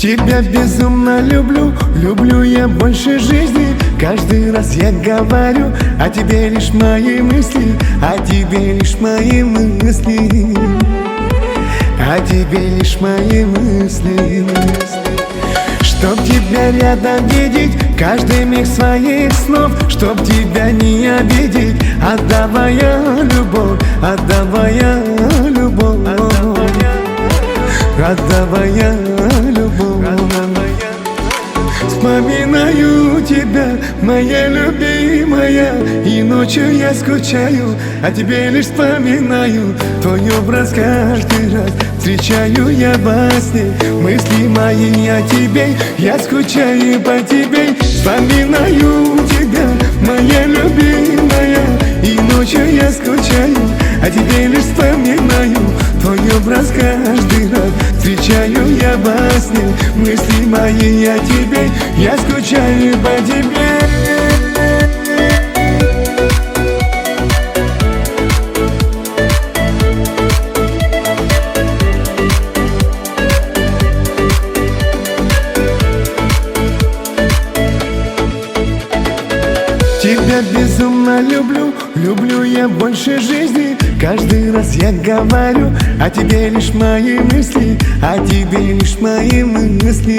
Тебя безумно люблю, люблю я больше жизни. Каждый раз я говорю о тебе лишь мои мысли, о тебе лишь мои мысли, о тебе лишь мои мысли. Чтоб тебя рядом видеть, каждый миг своих снов, чтоб тебя не обидеть, отдавая любовь, отдавая любовь, отдавая любовь. Вспоминаю тебя, моя любимая, и ночью я скучаю, а тебе лишь вспоминаю. Твой образ каждый раз встречаю я во сне. Мысли мои о тебе, я скучаю по тебе. Вспоминаю тебя, моя любимая, и ночью я скучаю, а тебе лишь вспоминаю. Твой образ каждый раз встречаю я во сне. Мысли мои о тебе, я скучаю по тебе. Тебя безумно люблю, люблю я больше жизни. Каждый раз я говорю о тебе лишь мои мысли, о тебе лишь мои мысли,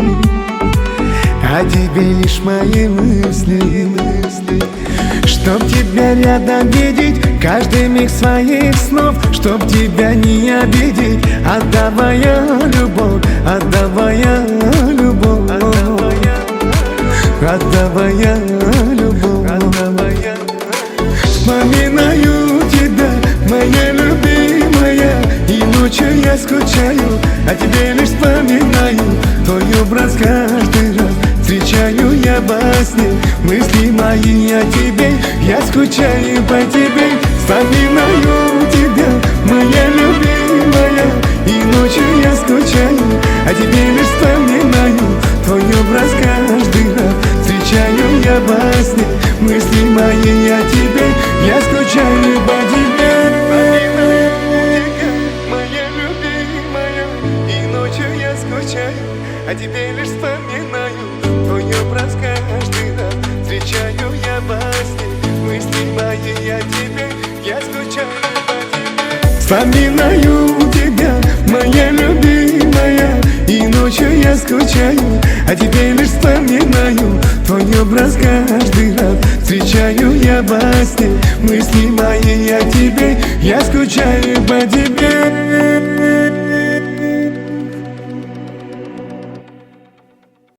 о тебе лишь мои мысли. Чтоб тебя рядом видеть, каждый миг своих снов, чтоб тебя не обидеть, отдавая любовь, отдавая любовь, отдавая любовь. Вспоминаю тебя, моя любимая, и ночью я скучаю, а тебе лишь вспоминаю. Твой образ каждый раз встречаю я во сне. Мысли мои о тебе, я скучаю по тебе. Вспоминаю тебя, моя любимая, и ночью я скучаю, а тебе лишь вспоминаю. Твой образ каждый раз встречаю я во сне. Мысли мои о тебе, я скучаю по тебе. Моя любимая, и ночью я скучаю, а тебе лишь вспоминаю. Твой образ каждый раз встречаю я во сне. Мысли мои о тебе, я скучаю по тебе. Вспоминаю тебя, моя любимая, и ночью я скучаю, а тебе лишь вспоминаю. Твой образ каждый раз встречаю я во сне. Мысли мои о тебе, я скучаю по тебе.